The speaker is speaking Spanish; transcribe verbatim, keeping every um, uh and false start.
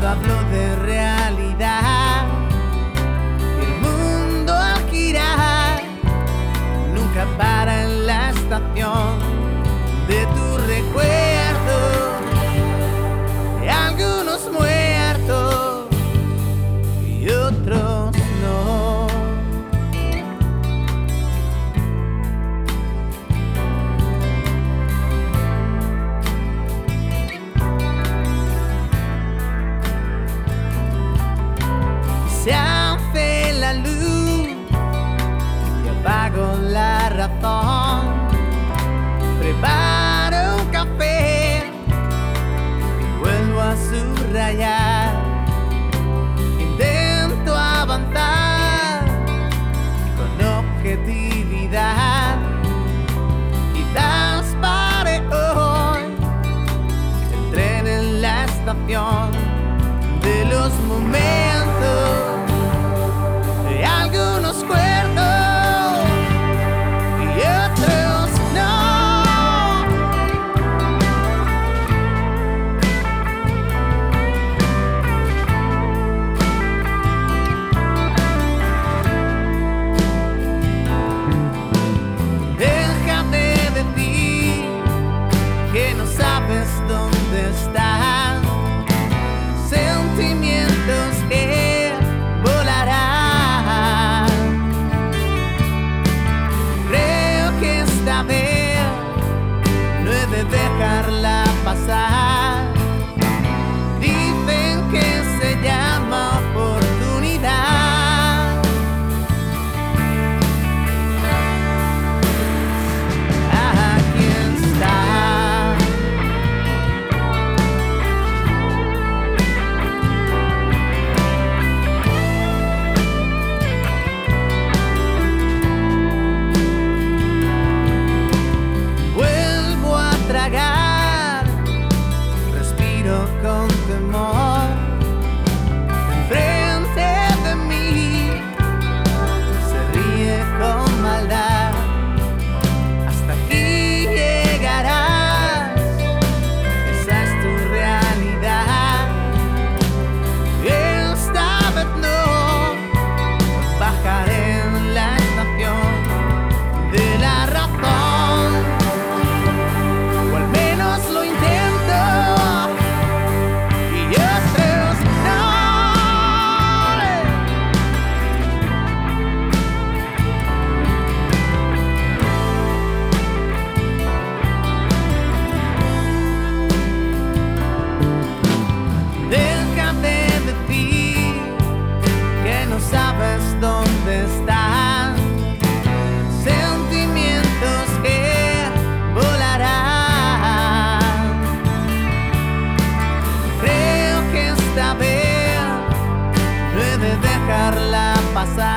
hablo de realidad. El mundo al girar nunca para en la estación de tu recuerdo. Algunos muertos y otros no. Se hace la luz y apago la razón. Preparo un café y vuelvo a subrayar. Intento avanzar con objetividad. Quizás pare hoy el tren en la estación de los momentos. Algunos cuerdos y otros no. Déjame decir que no sabes dónde están. Sentimientos que volarán. Esta vez no he de dejarla pasar. Dicen que se llama oportunidad. Aquí está. Con temor, enfrente de mí se ríe con maldad. Hasta aquí llegarás, esa es tu realidad. Esta vez no bajaré en la estación de la razón, o al menos lo intento. Sabes dónde están. Sentimientos que volarán. Creo que esta vez no he de dejarla pasar.